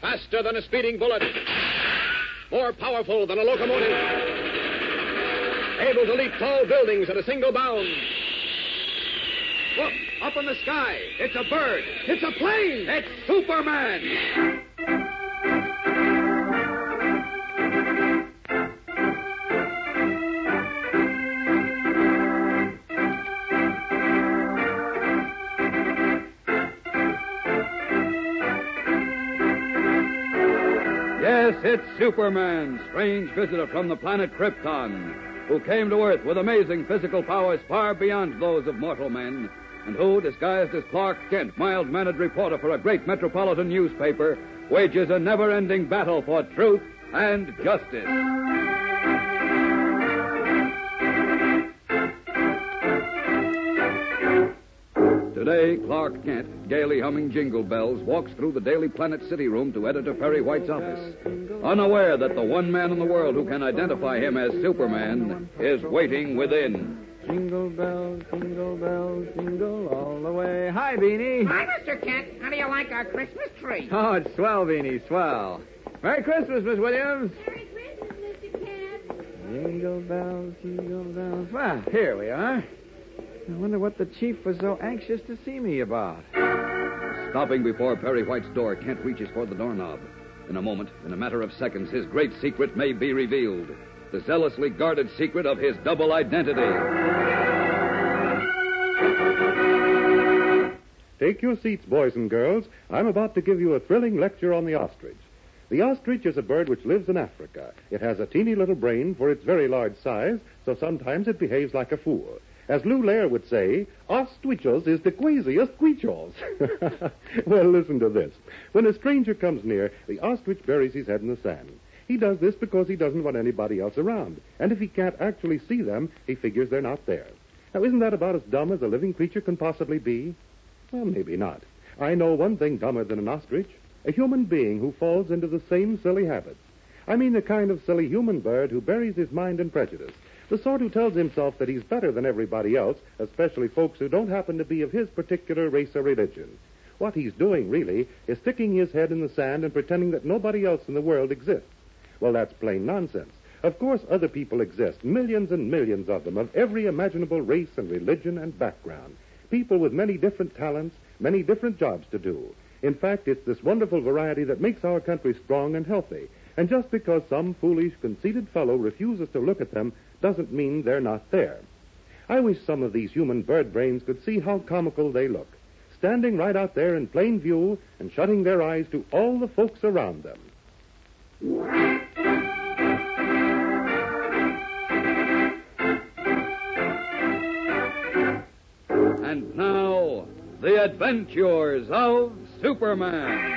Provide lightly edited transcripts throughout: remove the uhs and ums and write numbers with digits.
Faster than a speeding bullet. More powerful than a locomotive. Able to leap tall buildings at a single bound. Look, up in the sky. It's a bird. It's a plane. It's Superman. Yes, it's Superman, strange visitor from the planet Krypton, who came to Earth with amazing physical powers far beyond those of mortal men, and who, disguised as Clark Kent, mild-mannered reporter for a great metropolitan newspaper, wages a never-ending battle for truth and justice. Today, Clark Kent, gaily humming jingle bells, walks through the Daily Planet city room to Editor Perry White's office, unaware that the one man in the world who can identify him as Superman is waiting within. Jingle bells, jingle all the way. Hi, Beanie. Hi, Mr. Kent. How do you like our Christmas tree? Oh, it's swell, Beanie, swell. Merry Christmas, Miss Williams. Merry Christmas, Mr. Kent. Jingle bells. Well, here we are. I wonder what the chief was so anxious to see me about. Stopping before Perry White's door, Kent reaches for the doorknob. In a moment, in a matter of seconds, his great secret may be revealed. The zealously guarded secret of his double identity. Take your seats, boys and girls. I'm about to give you a thrilling lecture on the ostrich. The ostrich is a bird which lives in Africa. It has a teeny little brain for its very large size, so sometimes it behaves like a fool. As Lou Lair would say, ostrichos is the queasiest creatures. Well, listen to this. When a stranger comes near, the ostrich buries his head in the sand. He does this because he doesn't want anybody else around. And if he can't actually see them, he figures they're not there. Now, isn't that about as dumb as a living creature can possibly be? Well, maybe not. I know one thing dumber than an ostrich. A human being who falls into the same silly habits. I mean the kind of silly human bird who buries his mind in prejudice. The sort who tells himself that he's better than everybody else, especially folks who don't happen to be of his particular race or religion. What he's doing, really, is sticking his head in the sand and pretending that nobody else in the world exists. Well, that's plain nonsense. Of course, other people exist, millions and millions of them, of every imaginable race and religion and background. People with many different talents, many different jobs to do. In fact, it's this wonderful variety that makes our country strong and healthy. And just because some foolish, conceited fellow refuses to look at them doesn't mean they're not there. I wish some of these human bird brains could see how comical they look, standing right out there in plain view and shutting their eyes to all the folks around them. And now, the adventures of Superman.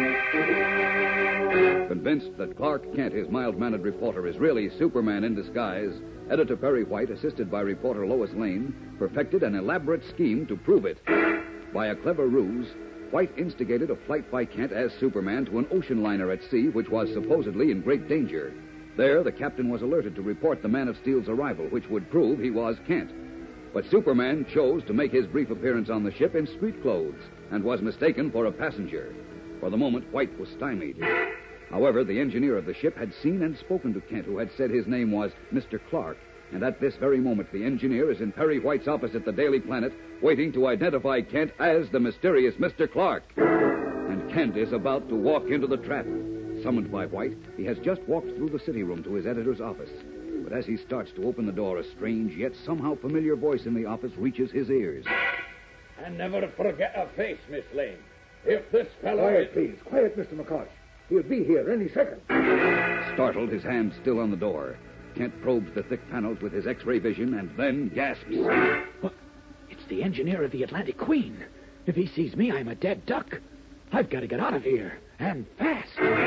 Convinced that Clark Kent, his mild-mannered reporter, is really Superman in disguise, Editor Perry White, assisted by reporter Lois Lane, perfected an elaborate scheme to prove it. By a clever ruse, White instigated a flight by Kent as Superman to an ocean liner at sea which was supposedly in great danger. There, the captain was alerted to report the Man of Steel's arrival, which would prove he was Kent. But Superman chose to make his brief appearance on the ship in street clothes and was mistaken for a passenger. For the moment, White was stymied. However, the engineer of the ship had seen and spoken to Kent, who had said his name was Mr. Clark. And at this very moment, the engineer is in Perry White's office at the Daily Planet, waiting to identify Kent as the mysterious Mr. Clark. And Kent is about to walk into the trap. Summoned by White, he has just walked through the city room to his editor's office. But as he starts to open the door, a strange yet somehow familiar voice in the office reaches his ears. And never forget a face, Miss Lane. If this fellow Quiet, please. Quiet, Mr. McCosh. He'll be here any second. Startled, his hand still on the door, Kent probes the thick panels with his X-ray vision and then gasps. What? It's the engineer of the Atlantic Queen. If he sees me, I'm a dead duck. I've got to get out of here, and fast.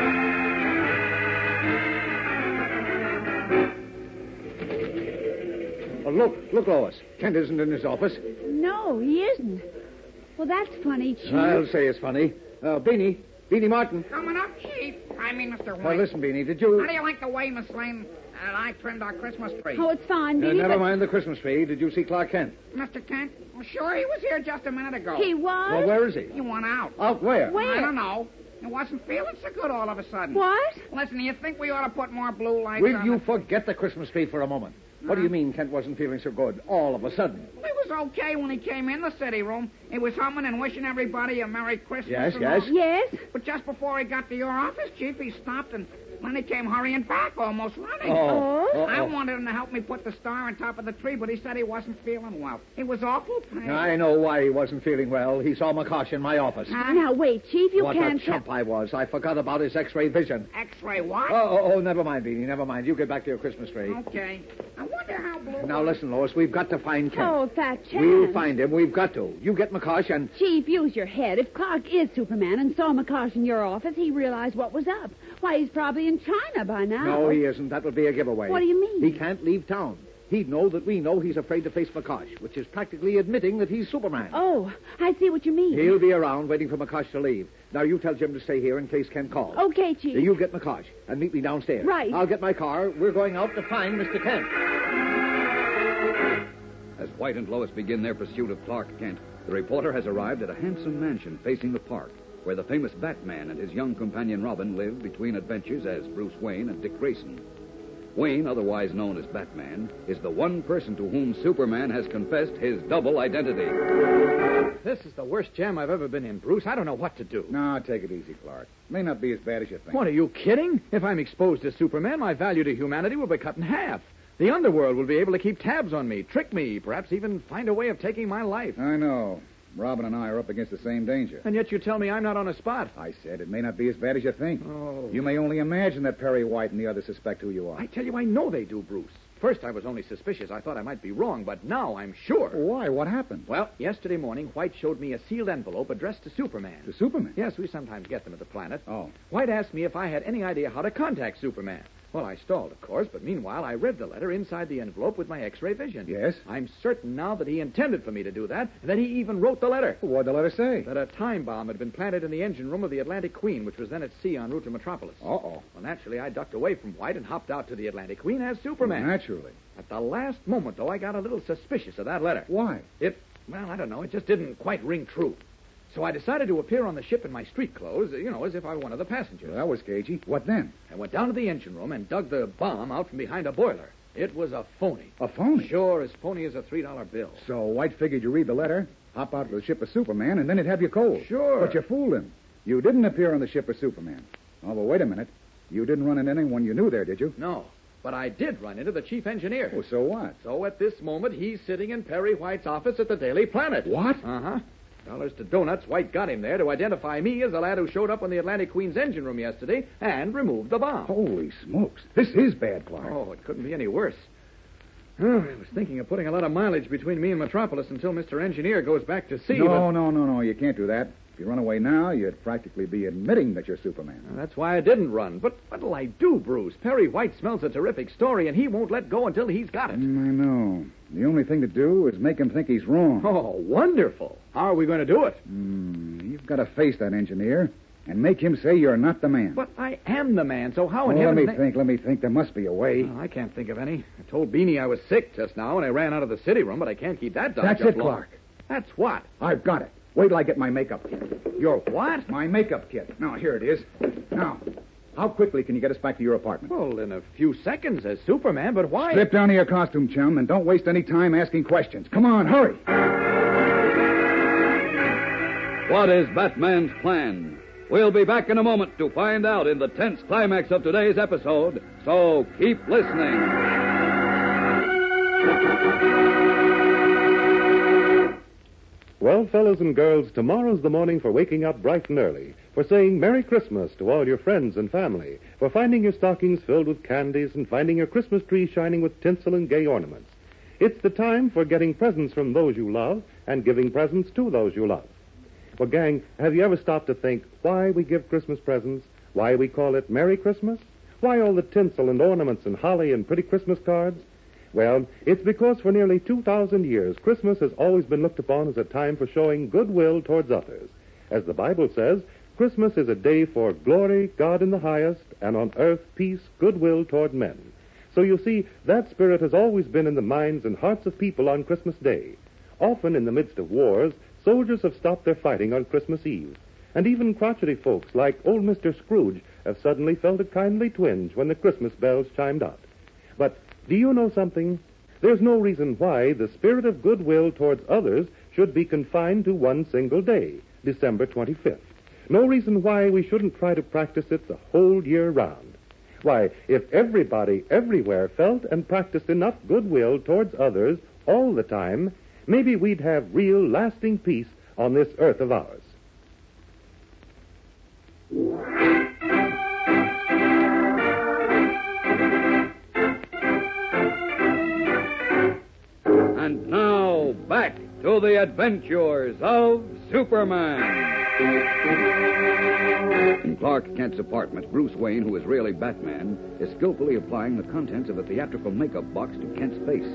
Oh, look, Lois. Kent isn't in his office. No, he isn't. Well, that's funny, Chief. I'll say it's funny. Beanie Martin. Coming up, Chief. I mean, Mr. Now, White. listen, Beanie, did you... How do you like the way, Miss Lane, and I trimmed our Christmas tree? Oh, it's fine, Beanie, never but mind the Christmas tree. Did you see Clark Kent? Mr. Kent? Well, sure, he was here just a minute ago. he was. Well, where is he? He went out. Out where? Where? I don't know. It wasn't feeling so good all of a sudden. What? Listen, do you think we ought to put more blue lights Will on you it? forget the Christmas tree for a moment? What do you mean Kent wasn't feeling so good all of a sudden? Well, he was okay when he came in the city room. He was humming and wishing everybody a Merry Christmas. Yes, and yes. all. Yes? But just before he got to your office, Chief, he stopped and then he came hurrying back, almost running. Oh? I wanted him to help me put the star on top of the tree, but he said he wasn't feeling well. He was awful pale. I know why he wasn't feeling well. He saw McCosh in my office. Now, wait, Chief, you What can't... a chump I was. I forgot about his X-ray vision. X-ray what? Oh, never mind, Beanie, never mind. You get back to your Christmas tree. Okay. I wonder how blue... Now, listen, Lois, we've got to find Kent. Oh, fat chance. We'll find him. We've got to. You get McCosh and... Chief, use your head. If Clark is Superman and saw McCosh in your office, he realized what was up. Why, he's probably in China by now. No, he isn't. That would be a giveaway. What do you mean? He can't leave town. He'd know that we know he's afraid to face McCosh, which is practically admitting that he's Superman. Oh, I see what you mean. He'll be around waiting for McCosh to leave. Now, you tell Jim to stay here in case Kent calls. Okay, Chief. You get McCosh and meet me downstairs. Right. I'll get my car. We're going out to find Mr. Kent. As White and Lois begin their pursuit of Clark Kent, the reporter has arrived at a handsome mansion facing the park, where the famous Batman and his young companion Robin live between adventures as Bruce Wayne and Dick Grayson. Wayne, otherwise known as Batman, is the one person to whom Superman has confessed his double identity. This is the worst jam I've ever been in, Bruce. I don't know what to do. No, take it easy, Clark. May not be as bad as you think. What, are you kidding? If I'm exposed as Superman, my value to humanity will be cut in half. The underworld will be able to keep tabs on me, trick me, perhaps even find a way of taking my life. I know. Robin and I are up against the same danger. And yet you tell me I'm not on a spot. I said it may not be as bad as you think. Oh. You may only imagine that Perry White and the others suspect who you are. I tell you, I know they do, Bruce. First, I was only suspicious. I thought I might be wrong, but now I'm sure. Why? What happened? Well, yesterday morning, White showed me a sealed envelope addressed to Superman. To Superman? Yes, we sometimes get them at the Planet. Oh. White asked me if I had any idea how to contact Superman. Well, I stalled, of course, but meanwhile, I read the letter inside the envelope with my X-ray vision. Yes? I'm certain now that he intended for me to do that, and that he even wrote the letter. What'd the letter say? That a time bomb had been planted in the engine room of the Atlantic Queen, which was then at sea en route to Metropolis. Uh-oh. Well, naturally, I ducked away from White and hopped out to the Atlantic Queen as Superman. Naturally. At the last moment, though, I got a little suspicious of that letter. Why? Well, I don't know. It just didn't quite ring true. So I decided to appear on the ship in my street clothes, as if I were one of the passengers. Well, that was cagey. What then? I went down to the engine room and dug the bomb out from behind a boiler. It was a phony. A phony? Sure, as phony as a $3 bill. So White figured you read the letter, hop out to the ship of Superman, and then he'd have you cold. Sure. But you fooled him. You didn't appear on the ship of Superman. Oh, but wait a minute. You didn't run into anyone you knew there, did you? No, but I did run into the chief engineer. Oh, so what? So at this moment, he's sitting in Perry White's office at the Daily Planet. What? Uh-huh. Dollars to donuts, White got him there to identify me as the lad who showed up on the Atlantic Queen's engine room yesterday and removed the bomb. Holy smokes. This is bad, Clark. Oh, it couldn't be any worse. Oh, I was thinking of putting a lot of mileage between me and Metropolis until Mr. Engineer goes back to sea. No. You can't do that. If you run away now, you'd practically be admitting that you're Superman. Well, that's why I didn't run. But what'll I do, Bruce? Perry White smells a terrific story, and he won't let go until he's got it. I know. The only thing to do is make him think he's wrong. Oh, wonderful. How are we going to do it? You've got to face that engineer and make him say you're not the man. But I am the man, so how in let heaven's me name... think. There must be a way. Oh, I can't think of any. I told Beanie I was sick just now, and I ran out of the city room, but I can't keep that dodge That's up it, long. Clark. That's what? I've got it. Wait till I get my makeup kit. Your what? My makeup kit. Now, here it is. Now, how quickly can you get us back to your apartment? Well, in a few seconds as Superman, but why? Slip down to your costume, chum, and don't waste any time asking questions. Come on, hurry. What is Batman's plan? We'll be back in a moment to find out in the tense climax of today's episode, so keep listening. Well, fellows and girls, tomorrow's the morning for waking up bright and early, for saying Merry Christmas to all your friends and family, for finding your stockings filled with candies and finding your Christmas tree shining with tinsel and gay ornaments. It's the time for getting presents from those you love and giving presents to those you love. Well, gang, have you ever stopped to think why we give Christmas presents, why we call it Merry Christmas, why all the tinsel and ornaments and holly and pretty Christmas cards? Well, it's because for nearly 2,000 years, Christmas has always been looked upon as a time for showing goodwill towards others. As the Bible says, Christmas is a day for glory, God in the highest, and on earth peace, goodwill toward men. So you see, that spirit has always been in the minds and hearts of people on Christmas Day. Often in the midst of wars, soldiers have stopped their fighting on Christmas Eve. And even crotchety folks like old Mr. Scrooge have suddenly felt a kindly twinge when the Christmas bells chimed out. But do you know something? There's no reason why the spirit of goodwill towards others should be confined to one single day, December 25th. No reason why we shouldn't try to practice it the whole year round. Why, if everybody everywhere felt and practiced enough goodwill towards others all the time, maybe we'd have real lasting peace on this earth of ours. And now, back to the adventures of Superman. In Clark Kent's apartment, Bruce Wayne, who is really Batman, is skillfully applying the contents of a theatrical makeup box to Kent's face.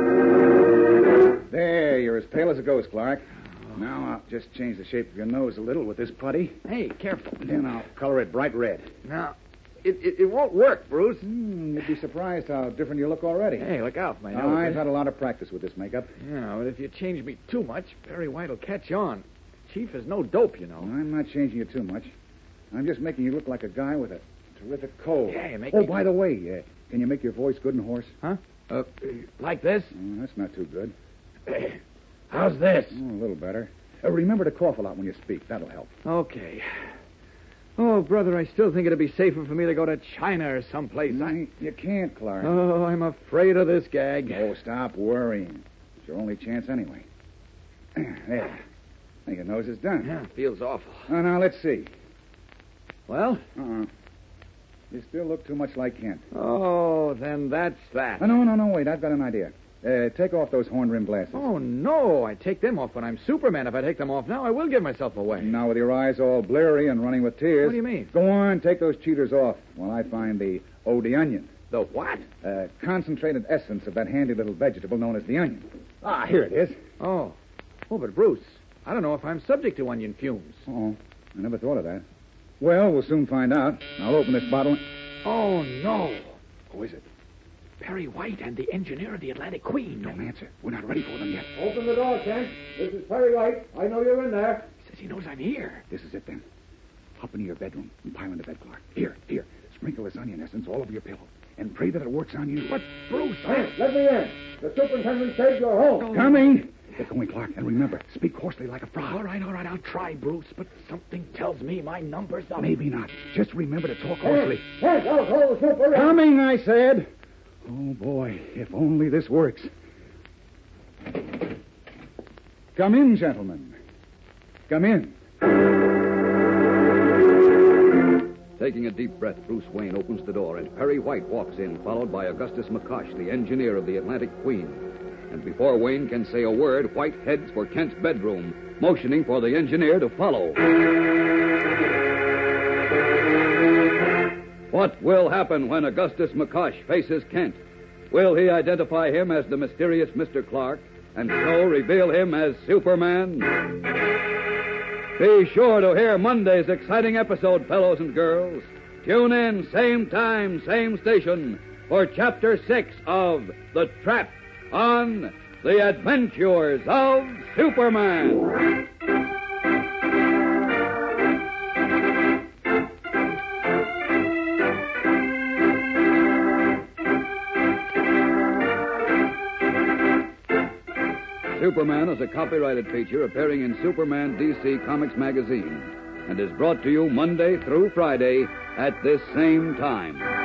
There, you're as pale as a ghost, Clark. Now I'll just change the shape of your nose a little with this putty. Hey, careful. Then I'll color it bright red. Now, it won't work, Bruce. You'd be surprised how different you look already. Hey, look out for my nose. I've had a lot of practice with this makeup. Yeah, but if you change me too much, Perry White will catch on. Chief is no dope, you know. I'm not changing you too much. I'm just making you look like a guy with a terrific cold. Yeah, you make Oh, me... by the way, can you make your voice good and hoarse? Huh? Like this? Oh, that's not too good. How's this? Oh, a little better. Remember to cough a lot when you speak. That'll help. Okay. Oh, brother, I still think it'd be safer for me to go to China or someplace. You can't, Clark. Oh, I'm afraid of this gag. Oh, stop worrying. It's your only chance anyway. There. Now your nose is done. Yeah, feels awful. Oh, now, let's see. Well? You still look too much like Kent. Oh, then that's that. Oh, no, wait. I've got an idea. Take off those horn-rimmed glasses. Oh, no. I take them off when I'm Superman. If I take them off now, I will give myself away. Now, with your eyes all blurry and running with tears... What do you mean? Go on, take those cheaters off while I find the eau de onion. The what? Concentrated essence of that handy little vegetable known as the onion. Ah, here it is. Oh, but Bruce, I don't know if I'm subject to onion fumes. Oh, I never thought of that. Well, we'll soon find out. I'll open this bottle. Oh, no. Who is it? Perry White and the engineer of the Atlantic Queen. Don't answer. We're not ready for them yet. Open the door, Kent. This is Perry White. I know you're in there. He says he knows I'm here. This is it, then. Hop into your bedroom and pile into bed, Clark. Here. Sprinkle this onion essence all over your pillow. And pray that it works on you. But, Bruce... Hey, let me in. The superintendent says you're home. Coming. Get going, Clark. And remember, speak hoarsely like a frog. All right. I'll try, Bruce. But something tells me my number's up. Maybe not. Just remember to talk hoarsely. Kent, I'll call the super. Coming, I said. Oh, boy, if only this works. Come in, gentlemen. Come in. Taking a deep breath, Bruce Wayne opens the door, and Perry White walks in, followed by Augustus McCosh, the engineer of the Atlantic Queen. And before Wayne can say a word, White heads for Kent's bedroom, motioning for the engineer to follow. What will happen when Augustus McCosh faces Kent? Will he identify him as the mysterious Mr. Clark and so reveal him as Superman? Be sure to hear Monday's exciting episode, fellows and girls. Tune in, same time, same station, for Chapter 6 of The Trap on The Adventures of Superman. Superman is a copyrighted feature appearing in Superman DC Comics magazine and is brought to you Monday through Friday at this same time.